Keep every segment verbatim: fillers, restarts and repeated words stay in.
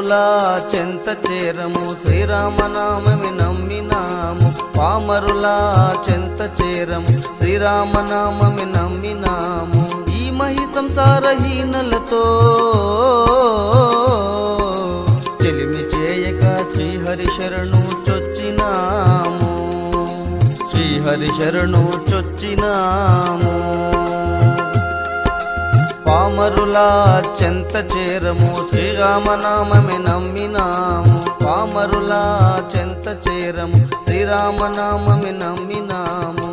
పామరులా చెంత చేరము శ్రీరామనామమి నమ్మినాము పామరులా చెంత చేరము శ్రీరామనామమి నమ్మినాము ఈ మహి సంసారహీనలతో చెలిమి చేయక శ్రీహరి శరణు చొచ్చినాము శ్రీహరి శరణు చొచ్చినాము పామరులా చెంత చేరము శ్రీరామనామమి నమ్మినాము పామరులా చెంత చేరము శ్రీరామనామమి నమ్మినాము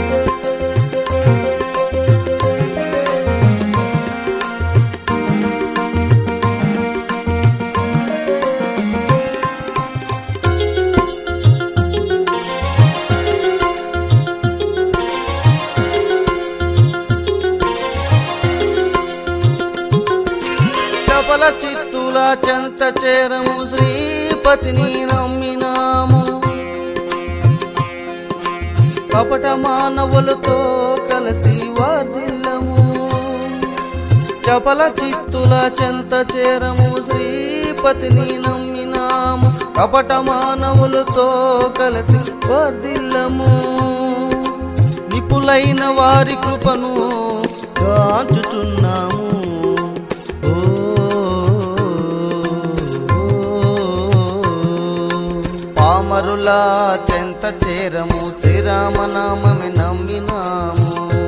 చపల చిత్తుల చెంత చేరము శ్రీపతిని నమ్మినాము కపట మానవులతో కలిసి వర్ధిల్లము చపల చిత్తుల చెంత చేరము శ్రీపతిని నమ్మినాము కపట మానవులతో కలిసి వర్ధిల్లము నిపులైన వారి కృపను గాంచుచున్నాము పామరులా చెంత చేరము శ్రీరామనామమి నమ్మినాము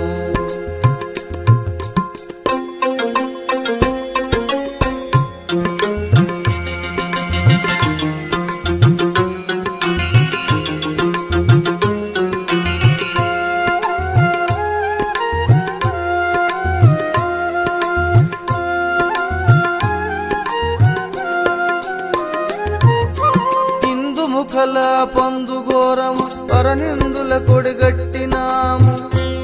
ముఖల పొందుగోరము పరనిందుల కొడిగట్టినాము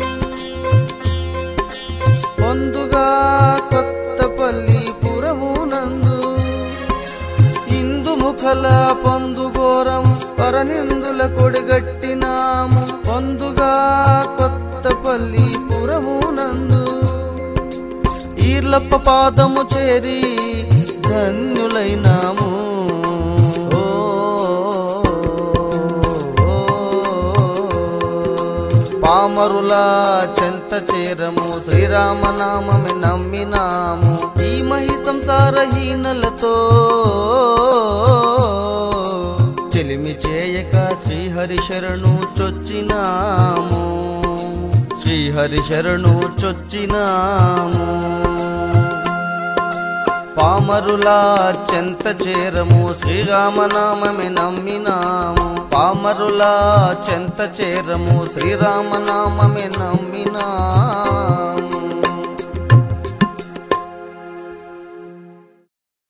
పొందుగా కొత్తపల్లి పురమునందు ఇందు ముఖల పొందుగోరము పరనిందుల కొడిగట్టినాము పొందుగా కొత్తపల్లి పురమునందు ఈర్లప్ప పాదము చేరి ధన్యులైనాము పామరులా చెంత చేరము శ్రీరామనామమి నమ్మినాము ఈ మహి సంసారహీనలతో చెలిమి చేయక శ్రీహరి శరణు చొచ్చినాము శ్రీహరి శరణు చొచ్చినాము పామరులా చెంత చేరము శ్రీరామనామమి నమ్మినాము పామరులా చెంత చేరము శ్రీరామనామమి నమ్మినాము